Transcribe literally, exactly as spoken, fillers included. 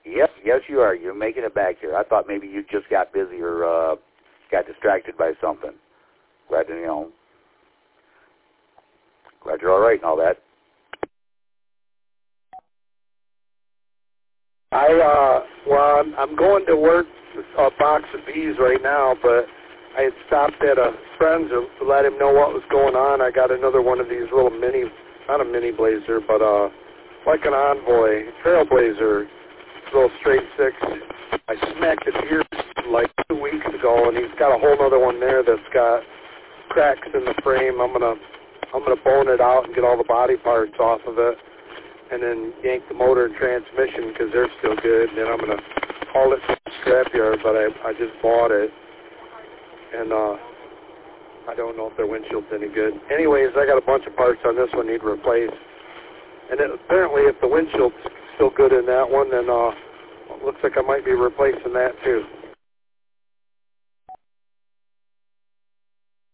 Yep, yes you are. You're making it back here. I thought maybe you just got busy or uh, got distracted by something. Glad to, you know, glad you're all right and all that. I, uh, well, I'm, I'm going to work a box of bees right now, but I had stopped at a friend's to let him know what was going on. I got another one of these little mini, not a mini blazer, but uh, like an Envoy, Trailblazer, little straight six. I smacked his ears like two weeks ago, and he's got a whole other one there that's got cracks in the frame. I'm gonna, I'm gonna bone it out and get all the body parts off of it, and then yank the motor and transmission because they're still good. And then I'm gonna haul it to the scrapyard, but I, I just bought it, and uh, I don't know if their windshield's any good. Anyways, I got a bunch of parts on this one need replaced, and it, apparently if the windshield's still good in that one, then uh, it looks like I might be replacing that too.